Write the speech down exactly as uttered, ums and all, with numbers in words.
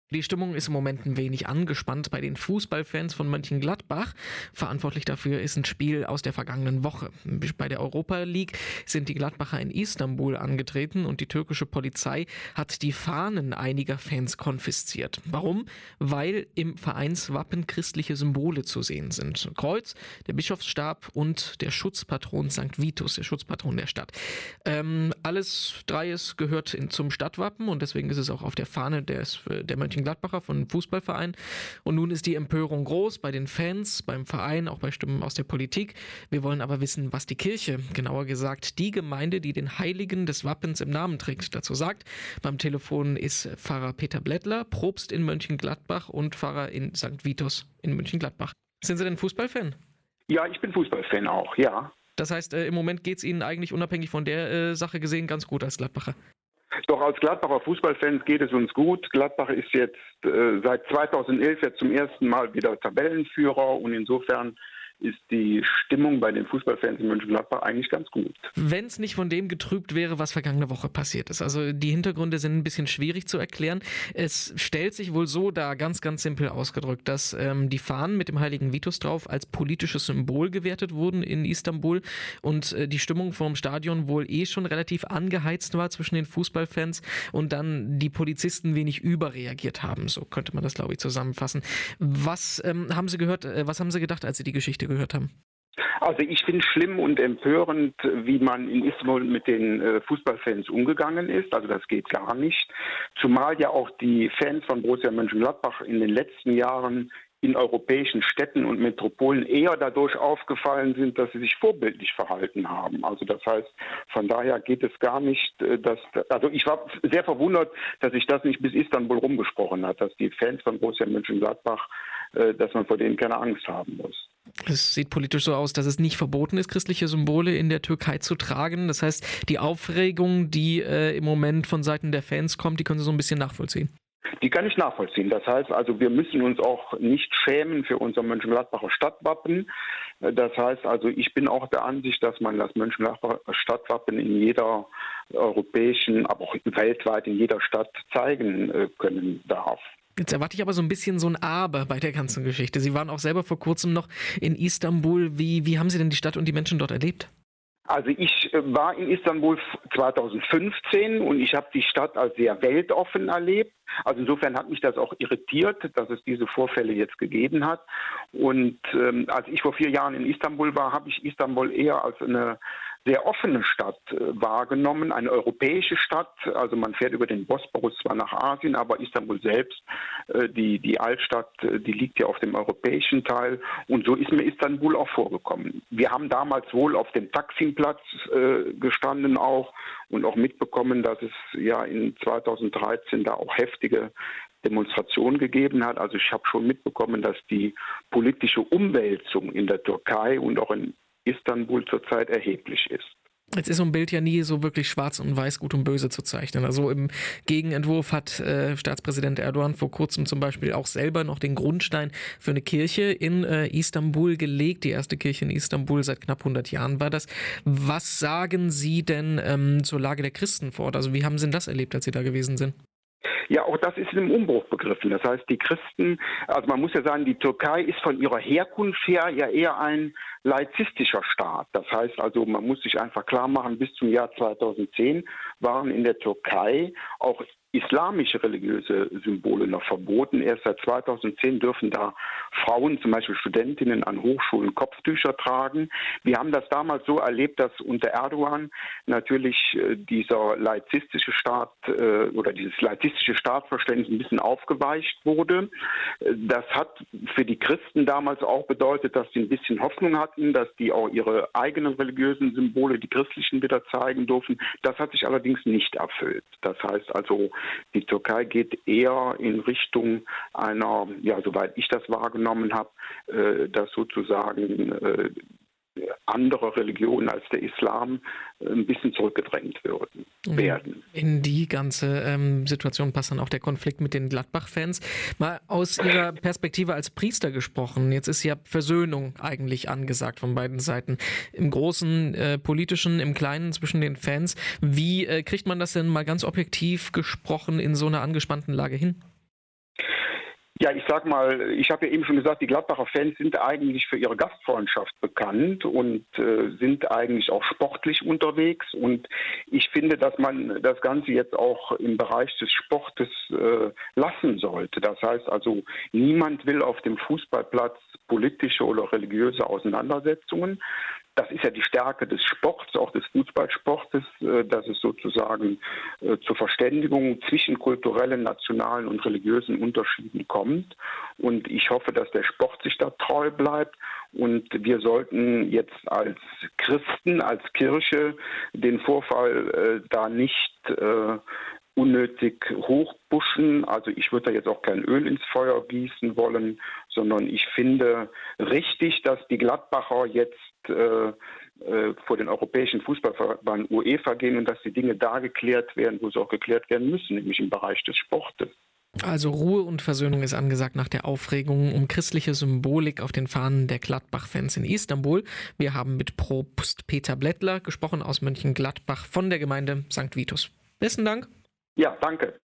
Die Stimmung ist im Moment ein wenig angespannt bei den Fußballfans von Mönchengladbach. Verantwortlich dafür ist ein Spiel aus der vergangenen Woche. Bei der Europa League sind die Gladbacher in Istanbul angetreten und die türkische Polizei hat die Fahnen einiger Fans konfisziert. Warum? Weil im Vereinswappen christliche Symbole zu sehen sind. Kreuz, der Bischofsstab und der Schutzpatron Sankt Vitus, der Schutzpatron der Stadt. Ähm, alles Dreies gehört in, zum Stadtwappen und deswegen ist es auch auf der Fahne des, der Mönchengladbacher von Fußballverein. Und nun ist die Empörung groß bei den Fans, beim Verein, auch bei Stimmen aus der Politik. Wir wollen aber wissen, was die Kirche, genauer gesagt die Gemeinde, die den Heiligen des Wappens im Namen trägt, dazu sagt. Beim Telefon ist Pfarrer Peter Blättler, Propst in Mönchengladbach und Pfarrer in Sankt Vitus in Mönchengladbach. Sind Sie denn Fußballfan? Ja, ich bin Fußballfan auch, ja. Das heißt, äh, im Moment geht es Ihnen eigentlich unabhängig von der äh, Sache gesehen ganz gut als Gladbacher? Doch als Gladbacher Fußballfans geht es uns gut. Gladbach ist jetzt äh, seit zweitausendelf jetzt zum ersten Mal wieder Tabellenführer und insofern ist die Stimmung bei den Fußballfans in Mönchengladbach eigentlich ganz gut. Wenn es nicht von dem getrübt wäre, was vergangene Woche passiert ist. Also die Hintergründe sind ein bisschen schwierig zu erklären. Es stellt sich wohl so dar, ganz, ganz simpel ausgedrückt, dass ähm, die Fahnen mit dem heiligen Vitus drauf als politisches Symbol gewertet wurden in Istanbul und äh, die Stimmung vorm Stadion wohl eh schon relativ angeheizt war zwischen den Fußballfans und dann die Polizisten wenig überreagiert haben. So könnte man das, glaube ich, zusammenfassen. Was ähm, haben Sie gehört, äh, was haben Sie gedacht, als Sie die Geschichte gehört haben? Also ich finde es schlimm und empörend, wie man in Istanbul mit den äh, Fußballfans umgegangen ist. Also das geht gar nicht. Zumal ja auch die Fans von Borussia Mönchengladbach in den letzten Jahren in europäischen Städten und Metropolen eher dadurch aufgefallen sind, dass sie sich vorbildlich verhalten haben. Also das heißt, von daher geht es gar nicht, dass, also ich war sehr verwundert, dass sich das nicht bis Istanbul rumgesprochen hat, dass die Fans von Borussia Mönchengladbach, dass man vor denen keine Angst haben muss. Es sieht politisch so aus, dass es nicht verboten ist, christliche Symbole in der Türkei zu tragen. Das heißt, die Aufregung, die äh, im Moment von Seiten der Fans kommt, die können Sie so ein bisschen nachvollziehen. Die kann ich nachvollziehen. Das heißt also, wir müssen uns auch nicht schämen für unser Mönchengladbacher Stadtwappen. Das heißt also, ich bin auch der Ansicht, dass man das Mönchengladbacher Stadtwappen in jeder europäischen, aber auch weltweit in jeder Stadt zeigen können darf. Jetzt erwarte ich aber so ein bisschen so ein Aber bei der ganzen Geschichte. Sie waren auch selber vor kurzem noch in Istanbul. Wie, wie haben Sie denn die Stadt und die Menschen dort erlebt? Also ich war in Istanbul zweitausendfünfzehn und ich habe die Stadt als sehr weltoffen erlebt. Also insofern hat mich das auch irritiert, dass es diese Vorfälle jetzt gegeben hat. Und ähm, als ich vor vier Jahren in Istanbul war, habe ich Istanbul eher als eine sehr offene Stadt äh, wahrgenommen, eine europäische Stadt. Also man fährt über den Bosporus zwar nach Asien, aber Istanbul selbst, äh, die, die Altstadt, äh, die liegt ja auf dem europäischen Teil. Und so ist mir Istanbul auch vorgekommen. Wir haben damals wohl auf dem Taksimplatz äh, gestanden auch und auch mitbekommen, dass es ja in zweitausenddreizehn da auch heftige Demonstrationen gegeben hat. Also ich habe schon mitbekommen, dass die politische Umwälzung in der Türkei und auch in Istanbul zurzeit erheblich ist. Jetzt ist so ein Bild ja nie so wirklich schwarz und weiß, gut und böse zu zeichnen. Also im Gegenentwurf hat äh, Staatspräsident Erdogan vor kurzem zum Beispiel auch selber noch den Grundstein für eine Kirche in äh, Istanbul gelegt. Die erste Kirche in Istanbul seit knapp hundert Jahren war das. Was sagen Sie denn ähm, zur Lage der Christen vor Ort? Also wie haben Sie denn das erlebt, als Sie da gewesen sind? Ja, auch das ist im Umbruch begriffen. Das heißt, die Christen, also man muss ja sagen, die Türkei ist von ihrer Herkunft her ja eher ein laizistischer Staat. Das heißt also, man muss sich einfach klar machen, bis zum Jahr zweitausendzehn waren in der Türkei auch islamische religiöse Symbole noch verboten. Erst seit zweitausendzehn dürfen da Frauen, zum Beispiel Studentinnen an Hochschulen, Kopftücher tragen. Wir haben das damals so erlebt, dass unter Erdogan natürlich äh, dieser laizistische Staat äh, oder dieses laizistische Staatsverständnis ein bisschen aufgeweicht wurde. Das hat für die Christen damals auch bedeutet, dass sie ein bisschen Hoffnung hatten, dass die auch ihre eigenen religiösen Symbole, die christlichen, wieder zeigen durften. Das hat sich allerdings nicht erfüllt. Das heißt also, die Türkei geht eher in Richtung einer, ja, soweit ich das wahrgenommen habe, äh, dass sozusagen äh, andere Religionen als der Islam ein bisschen zurückgedrängt würden, werden. In die ganze ähm, Situation passt dann auch der Konflikt mit den Gladbach-Fans. Mal aus Ihrer Perspektive als Priester gesprochen. Jetzt ist ja Versöhnung eigentlich angesagt von beiden Seiten. Im großen äh, politischen, im kleinen zwischen den Fans. Wie äh, kriegt man das denn mal ganz objektiv gesprochen in so einer angespannten Lage hin? Ja, ich sag mal, ich habe ja eben schon gesagt, die Gladbacher Fans sind eigentlich für ihre Gastfreundschaft bekannt und äh, sind eigentlich auch sportlich unterwegs. Und ich finde, dass man das Ganze jetzt auch im Bereich des Sportes äh, lassen sollte. Das heißt also, niemand will auf dem Fußballplatz politische oder religiöse Auseinandersetzungen. Das ist ja die Stärke des Sports, auch des Fußballsportes, dass es sozusagen zur Verständigung zwischen kulturellen, nationalen und religiösen Unterschieden kommt. Und ich hoffe, dass der Sport sich da treu bleibt. Und wir sollten jetzt als Christen, als Kirche den Vorfall äh, da nicht äh, unnötig hochpushen. Also ich würde da jetzt auch kein Öl ins Feuer gießen wollen, sondern ich finde richtig, dass die Gladbacher jetzt äh, äh, vor den Europäischen Fußballverband UEFA gehen und dass die Dinge da geklärt werden, wo sie auch geklärt werden müssen, nämlich im Bereich des Sportes. Also Ruhe und Versöhnung ist angesagt nach der Aufregung um christliche Symbolik auf den Fahnen der Gladbach-Fans in Istanbul. Wir haben mit Propst Peter Blättler gesprochen aus Mönchengladbach von der Gemeinde Sankt Vitus. Besten Dank. Ja, danke.